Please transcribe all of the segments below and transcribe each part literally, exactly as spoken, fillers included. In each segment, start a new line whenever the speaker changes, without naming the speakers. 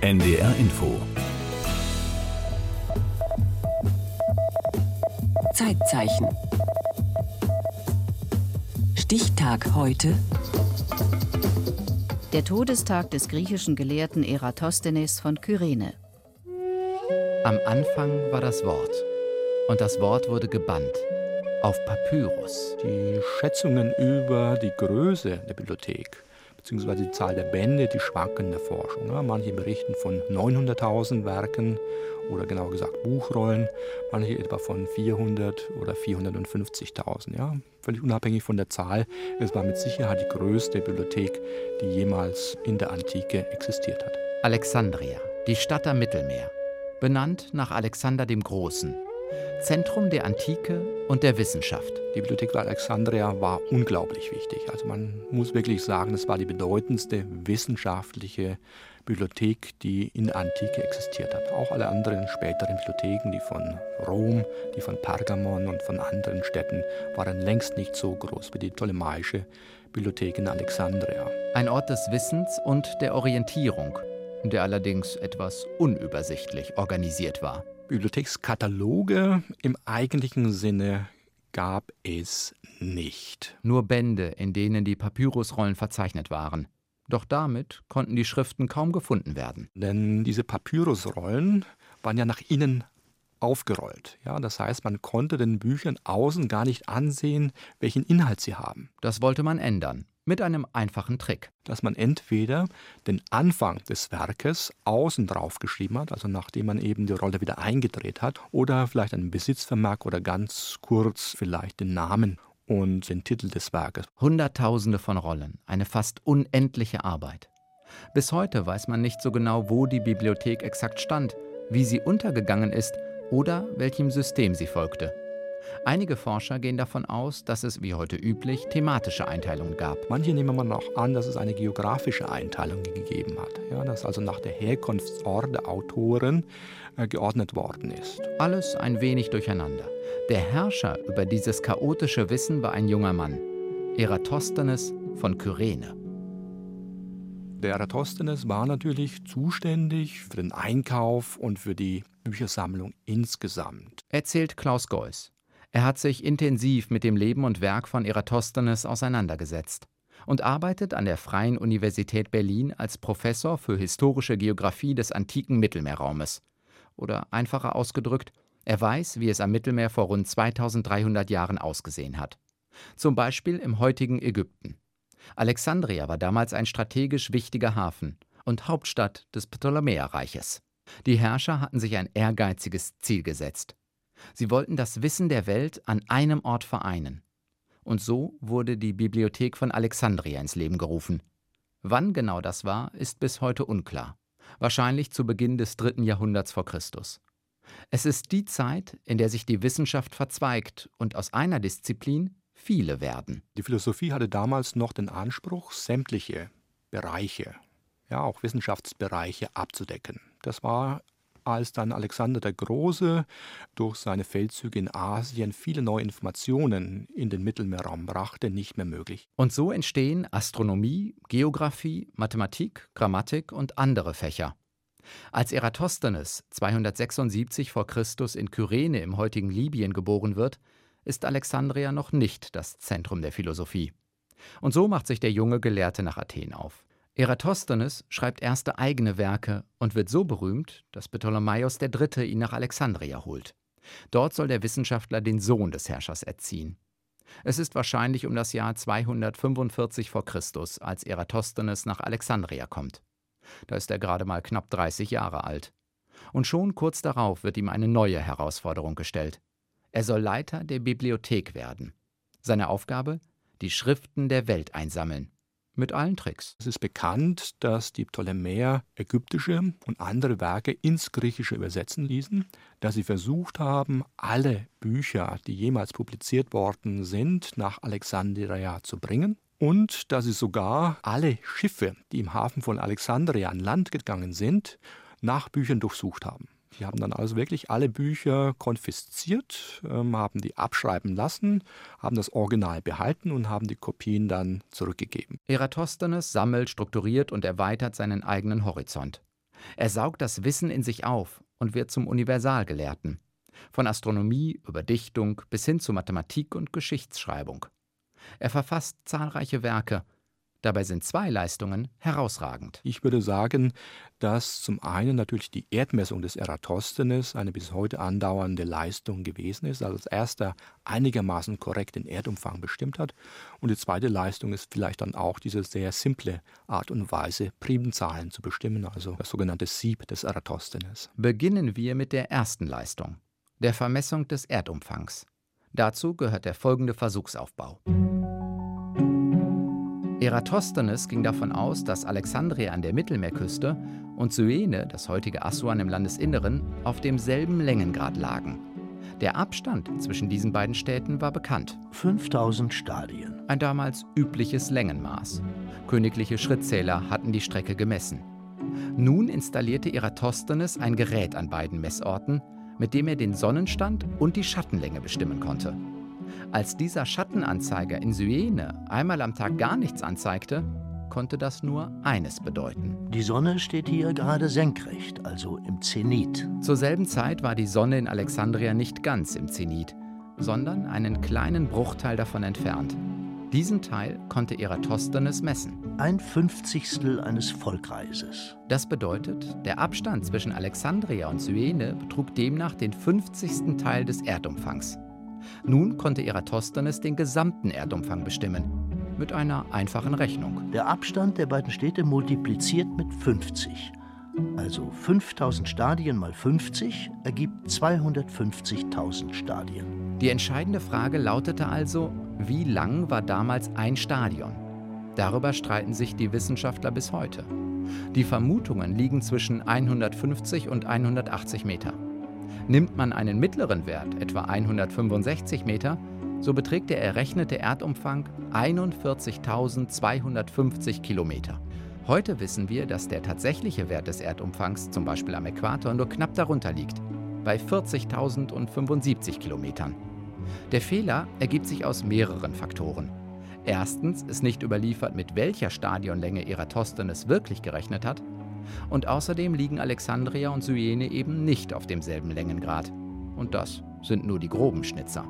N D R Info.
Zeitzeichen. Stichtag heute.
Der Todestag des griechischen Gelehrten Eratosthenes von Kyrene.
Am Anfang war das Wort, und das Wort wurde gebannt auf Papyrus.
Die Schätzungen über die Größe der Bibliothek beziehungsweise die Zahl der Bände, die schwanken in der Forschung. Manche berichten von neunhunderttausend Werken oder genauer gesagt Buchrollen, manche etwa von vierhundert oder vierhundertfünfzigtausend. Ja? Völlig unabhängig von der Zahl, es war mit Sicherheit die größte Bibliothek, die jemals in der Antike existiert hat.
Alexandria, die Stadt am Mittelmeer, benannt nach Alexander dem Großen, Zentrum der Antike und der Wissenschaft.
Die Bibliothek bei Alexandria war unglaublich wichtig. Also man muss wirklich sagen, es war die bedeutendste wissenschaftliche Bibliothek, die in der Antike existiert hat. Auch alle anderen späteren Bibliotheken, die von Rom, die von Pergamon und von anderen Städten, waren längst nicht so groß wie die ptolemäische Bibliothek in Alexandria.
Ein Ort des Wissens und der Orientierung, der allerdings etwas unübersichtlich organisiert war.
Bibliothekskataloge im eigentlichen Sinne gab es nicht.
Nur Bände, in denen die Papyrusrollen verzeichnet waren. Doch damit konnten die Schriften kaum gefunden werden.
Denn diese Papyrusrollen waren ja nach innen aufgerollt. Ja, das heißt, man konnte den Büchern außen gar nicht ansehen, welchen Inhalt sie haben.
Das wollte man ändern. Mit einem einfachen Trick.
Dass man entweder den Anfang des Werkes außen drauf geschrieben hat, also nachdem man eben die Rolle wieder eingedreht hat, oder vielleicht einen Besitzvermerk oder ganz kurz vielleicht den Namen und den Titel des Werkes.
Hunderttausende von Rollen, eine fast unendliche Arbeit. Bis heute weiß man nicht so genau, wo die Bibliothek exakt stand, wie sie untergegangen ist oder welchem System sie folgte. Einige Forscher gehen davon aus, dass es, wie heute üblich, thematische Einteilungen gab.
Manche nehmen man auch an, dass es eine geografische Einteilung gegeben hat, ja, dass also nach der Herkunftsort der Autoren äh, geordnet worden ist.
Alles ein wenig durcheinander. Der Herrscher über dieses chaotische Wissen war ein junger Mann, Eratosthenes von Kyrene.
Der Eratosthenes war natürlich zuständig für den Einkauf und für die Büchersammlung insgesamt.
Erzählt Klaus Geuss. Er hat sich intensiv mit dem Leben und Werk von Eratosthenes auseinandergesetzt und arbeitet an der Freien Universität Berlin als Professor für historische Geographie des antiken Mittelmeerraumes. Oder einfacher ausgedrückt, er weiß, wie es am Mittelmeer vor rund zweitausenddreihundert Jahren ausgesehen hat. Zum Beispiel im heutigen Ägypten. Alexandria war damals ein strategisch wichtiger Hafen und Hauptstadt des Ptolemäerreiches. Die Herrscher hatten sich ein ehrgeiziges Ziel gesetzt. Sie wollten das Wissen der Welt an einem Ort vereinen. Und so wurde die Bibliothek von Alexandria ins Leben gerufen. Wann genau das war, ist bis heute unklar. Wahrscheinlich zu Beginn des dritten Jahrhunderts vor Christus. Es ist die Zeit, in der sich die Wissenschaft verzweigt und aus einer Disziplin viele werden.
Die Philosophie hatte damals noch den Anspruch, sämtliche Bereiche, ja auch Wissenschaftsbereiche abzudecken. Das war, als dann Alexander der Große durch seine Feldzüge in Asien viele neue Informationen in den Mittelmeerraum brachte, nicht mehr möglich.
Und so entstehen Astronomie, Geographie, Mathematik, Grammatik und andere Fächer. Als Eratosthenes zweihundertsechsundsiebzig vor Christus in Kyrene im heutigen Libyen geboren wird, ist Alexandria noch nicht das Zentrum der Philosophie. Und so macht sich der junge Gelehrte nach Athen auf. Eratosthenes schreibt erste eigene Werke und wird so berühmt, dass Ptolemaios der Dritte ihn nach Alexandria holt. Dort soll der Wissenschaftler den Sohn des Herrschers erziehen. Es ist wahrscheinlich um das Jahr zweihundertfünfundvierzig vor Christus, als Eratosthenes nach Alexandria kommt. Da ist er gerade mal knapp dreißig Jahre alt. Und schon kurz darauf wird ihm eine neue Herausforderung gestellt. Er soll Leiter der Bibliothek werden. Seine Aufgabe? Die Schriften der Welt einsammeln. Mit allen Tricks.
Es ist bekannt, dass die Ptolemäer ägyptische und andere Werke ins Griechische übersetzen ließen, dass sie versucht haben, alle Bücher, die jemals publiziert worden sind, nach Alexandria zu bringen und dass sie sogar alle Schiffe, die im Hafen von Alexandria an Land gegangen sind, nach Büchern durchsucht haben. Die haben dann also wirklich alle Bücher konfisziert, ähm, haben die abschreiben lassen, haben das Original behalten und haben die Kopien dann zurückgegeben.
Eratosthenes sammelt, strukturiert und erweitert seinen eigenen Horizont. Er saugt das Wissen in sich auf und wird zum Universalgelehrten. Von Astronomie über Dichtung bis hin zu Mathematik und Geschichtsschreibung. Er verfasst zahlreiche Werke. Dabei sind zwei Leistungen herausragend.
Ich würde sagen, dass zum einen natürlich die Erdmessung des Eratosthenes eine bis heute andauernde Leistung gewesen ist, also als erster einigermaßen korrekt den Erdumfang bestimmt hat. Und die zweite Leistung ist vielleicht dann auch diese sehr simple Art und Weise, Primzahlen zu bestimmen, also das sogenannte Sieb des Eratosthenes.
Beginnen wir mit der ersten Leistung, der Vermessung des Erdumfangs. Dazu gehört der folgende Versuchsaufbau. Eratosthenes ging davon aus, dass Alexandria an der Mittelmeerküste und Syene, das heutige Assuan im Landesinneren, auf demselben Längengrad lagen. Der Abstand zwischen diesen beiden Städten war bekannt.
fünftausend Stadien.
Ein damals übliches Längenmaß. Königliche Schrittzähler hatten die Strecke gemessen. Nun installierte Eratosthenes ein Gerät an beiden Messorten, mit dem er den Sonnenstand und die Schattenlänge bestimmen konnte. Als dieser Schattenanzeiger in Syene einmal am Tag gar nichts anzeigte, konnte das nur eines bedeuten.
Die Sonne steht hier gerade senkrecht, also im Zenit.
Zur selben Zeit war die Sonne in Alexandria nicht ganz im Zenit, sondern einen kleinen Bruchteil davon entfernt. Diesen Teil konnte Eratosthenes messen.
Ein Fünfzigstel eines Vollkreises.
Das bedeutet, der Abstand zwischen Alexandria und Syene betrug demnach den fünfzigsten Teil des Erdumfangs. Nun konnte Eratosthenes den gesamten Erdumfang bestimmen, mit einer einfachen Rechnung.
Der Abstand der beiden Städte multipliziert mit fünfzig. Also fünftausend Stadien mal fünfzig ergibt zweihundertfünfzigtausend Stadien.
Die entscheidende Frage lautete also, wie lang war damals ein Stadion? Darüber streiten sich die Wissenschaftler bis heute. Die Vermutungen liegen zwischen hundertfünfzig und hundertachtzig Meter. Nimmt man einen mittleren Wert, etwa hundertfünfundsechzig Meter, so beträgt der errechnete Erdumfang einundvierzigtausendzweihundertfünfzig Kilometer. Heute wissen wir, dass der tatsächliche Wert des Erdumfangs, zum Beispiel am Äquator, nur knapp darunter liegt, bei vierzigtausendfünfundsiebzig Kilometern. Der Fehler ergibt sich aus mehreren Faktoren. Erstens ist nicht überliefert, mit welcher Stadionlänge Eratosthenes wirklich gerechnet hat. Und außerdem liegen Alexandria und Syene eben nicht auf demselben Längengrad. Und das sind nur die groben Schnitzer.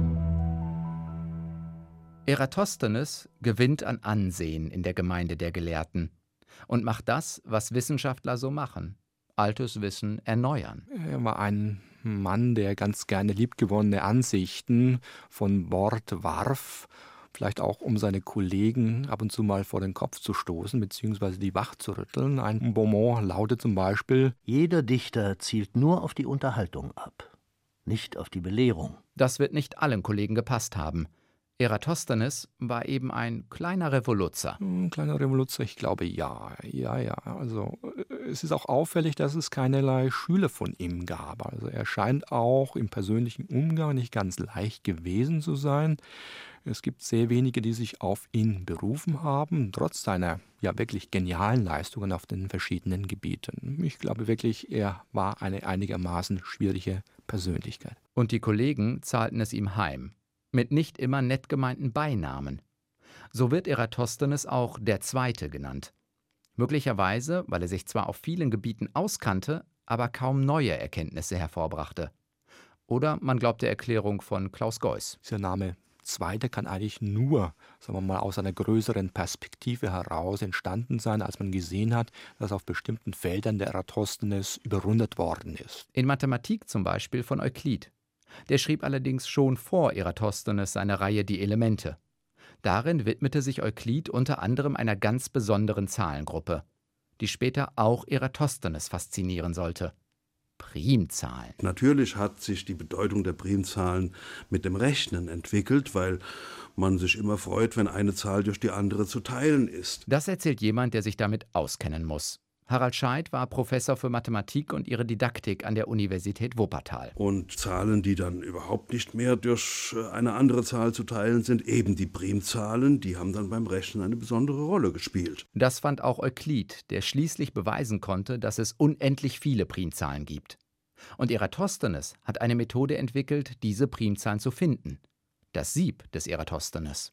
Eratosthenes gewinnt an Ansehen in der Gemeinde der Gelehrten und macht das, was Wissenschaftler so machen: altes Wissen erneuern.
Er war ein Mann, der ganz gerne liebgewonnene Ansichten von Bord warf, vielleicht auch um seine Kollegen ab und zu mal vor den Kopf zu stoßen bzw. die wach zu rütteln. Ein Bonmot lautet zum Beispiel:
Jeder Dichter zielt nur auf die Unterhaltung ab, nicht auf die Belehrung.
Das wird nicht allen Kollegen gepasst haben. Eratosthenes war eben ein kleiner Revoluzer.
Ein kleiner Revoluzer, ich glaube ja. Ja, ja. Also es ist auch auffällig, dass es keinerlei Schüler von ihm gab. Also er scheint auch im persönlichen Umgang nicht ganz leicht gewesen zu sein. Es gibt sehr wenige, die sich auf ihn berufen haben, trotz seiner ja wirklich genialen Leistungen auf den verschiedenen Gebieten. Ich glaube wirklich, er war eine einigermaßen schwierige Persönlichkeit.
Und die Kollegen zahlten es ihm heim, mit nicht immer nett gemeinten Beinamen. So wird Eratosthenes auch der Zweite genannt. Möglicherweise, weil er sich zwar auf vielen Gebieten auskannte, aber kaum neue Erkenntnisse hervorbrachte. Oder man glaubt der Erklärung von Klaus Geuss.
Dieser Name Zweiter kann eigentlich nur, sagen wir mal, aus einer größeren Perspektive heraus entstanden sein, als man gesehen hat, dass auf bestimmten Feldern der Eratosthenes überrundet worden ist.
In Mathematik zum Beispiel von Euklid. Der schrieb allerdings schon vor Eratosthenes seine Reihe Die Elemente. Darin widmete sich Euklid unter anderem einer ganz besonderen Zahlengruppe, die später auch Eratosthenes faszinieren sollte: Primzahlen.
Natürlich hat sich die Bedeutung der Primzahlen mit dem Rechnen entwickelt, weil man sich immer freut, wenn eine Zahl durch die andere zu teilen ist.
Das erzählt jemand, der sich damit auskennen muss. Harald Scheidt war Professor für Mathematik und ihre Didaktik an der Universität Wuppertal.
Und Zahlen, die dann überhaupt nicht mehr durch eine andere Zahl zu teilen sind, eben die Primzahlen, die haben dann beim Rechnen eine besondere Rolle gespielt.
Das fand auch Euklid, der schließlich beweisen konnte, dass es unendlich viele Primzahlen gibt. Und Eratosthenes hat eine Methode entwickelt, diese Primzahlen zu finden: das Sieb des Eratosthenes.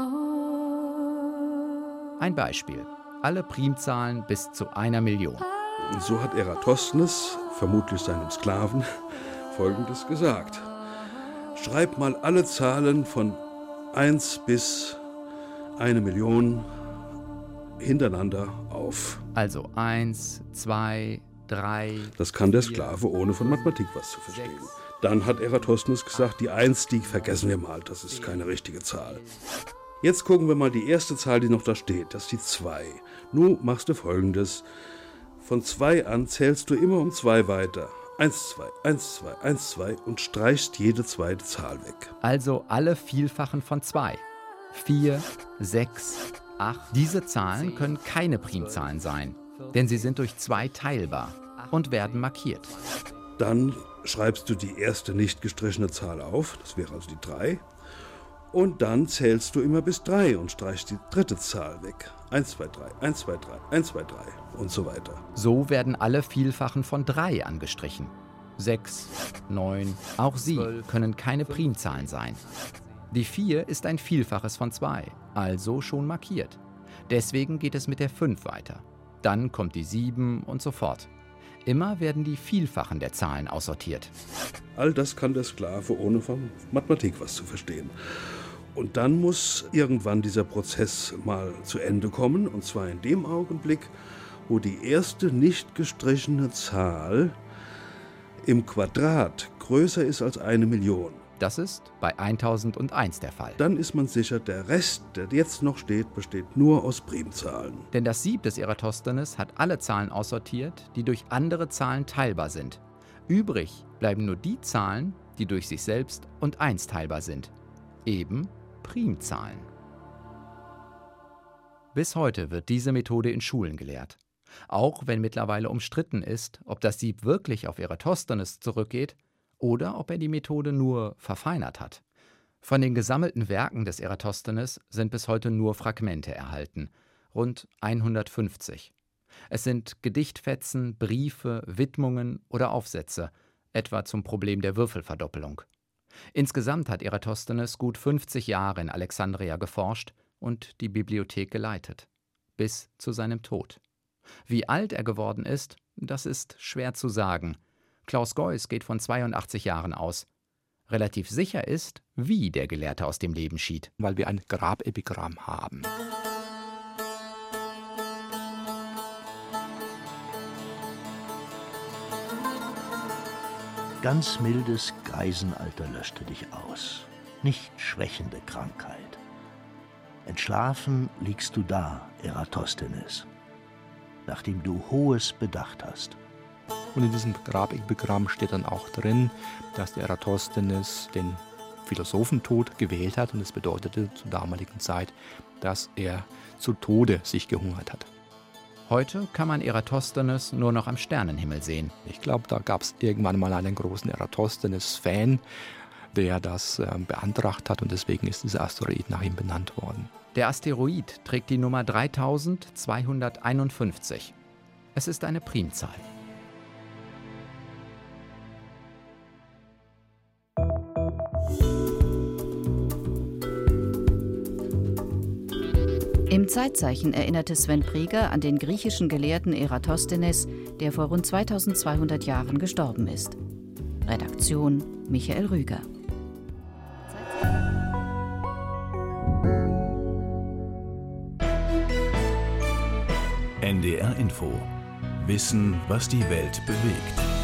Ein Beispiel: alle Primzahlen bis zu einer Million.
Und so hat Eratosthenes, vermutlich seinem Sklaven, Folgendes gesagt. Schreib mal alle Zahlen von eins bis eine Million hintereinander auf.
Also eins, zwei, drei.
Das kann der Sklave, ohne von Mathematik was zu verstehen. Dann hat Eratosthenes gesagt, die eins, die vergessen wir mal, das ist keine richtige Zahl. Jetzt gucken wir mal die erste Zahl, die noch da steht, das ist die zwei. Nun machst du Folgendes. Von zwei an zählst du immer um zwei weiter. eins, zwei, eins, zwei, eins, zwei und streichst jede zweite Zahl weg.
Also alle Vielfachen von zwei. vier, sechs, acht. Diese Zahlen können keine Primzahlen sein, denn sie sind durch zwei teilbar und werden markiert.
Dann schreibst du die erste nicht gestrichene Zahl auf, das wäre also die drei. Und dann zählst du immer bis drei und streichst die dritte Zahl weg. eins, zwei, drei, eins, zwei, drei, eins, zwei, drei und so weiter.
So werden alle Vielfachen von drei angestrichen. sechs, neun, auch sie können keine Primzahlen sein. Die vier ist ein Vielfaches von zwei, also schon markiert. Deswegen geht es mit der fünf weiter. Dann kommt die sieben und so fort. Immer werden die Vielfachen der Zahlen aussortiert.
All das kann der Sklave, ohne von Mathematik was zu verstehen. Und dann muss irgendwann dieser Prozess mal zu Ende kommen, und zwar in dem Augenblick, wo die erste nicht gestrichene Zahl im Quadrat größer ist als eine Million.
Das ist bei eintausendeins der Fall.
Dann ist man sicher, der Rest, der jetzt noch steht, besteht nur aus Primzahlen.
Denn das Sieb des Eratosthenes hat alle Zahlen aussortiert, die durch andere Zahlen teilbar sind. Übrig bleiben nur die Zahlen, die durch sich selbst und eins teilbar sind. Eben Primzahlen. Bis heute wird diese Methode in Schulen gelehrt. Auch wenn mittlerweile umstritten ist, ob das Sieb wirklich auf Eratosthenes zurückgeht oder ob er die Methode nur verfeinert hat. Von den gesammelten Werken des Eratosthenes sind bis heute nur Fragmente erhalten, rund hundertfünfzig. Es sind Gedichtfetzen, Briefe, Widmungen oder Aufsätze, etwa zum Problem der Würfelverdoppelung. Insgesamt hat Eratosthenes gut fünfzig Jahre in Alexandria geforscht und die Bibliothek geleitet, bis zu seinem Tod. Wie alt er geworden ist, das ist schwer zu sagen. Klaus Geuss geht von zweiundachtzig Jahren aus. Relativ sicher ist, wie der Gelehrte aus dem Leben schied.
Weil wir ein Grabepigramm haben.
Ganz mildes Greisenalter löschte dich aus, nicht schwächende Krankheit. Entschlafen liegst du da, Eratosthenes, nachdem du Hohes bedacht hast.
Und in diesem Grabepigramm steht dann auch drin, dass der Eratosthenes den Philosophentod gewählt hat. Und es bedeutete zur damaligen Zeit, dass er zu Tode sich gehungert hat.
Heute kann man Eratosthenes nur noch am Sternenhimmel sehen.
Ich glaube, da gab es irgendwann mal einen großen Eratosthenes-Fan, der das äh, beantragt hat. Und deswegen ist dieser Asteroid nach ihm benannt worden.
Der Asteroid trägt die Nummer dreitausendzweihunderteinundfünfzig. Es ist eine Primzahl.
Im Zeitzeichen erinnerte Sven Preger an den griechischen Gelehrten Eratosthenes, der vor rund zweitausendzweihundert Jahren gestorben ist. Redaktion Michael Rüger.
N D R Info. Wissen, was die Welt bewegt.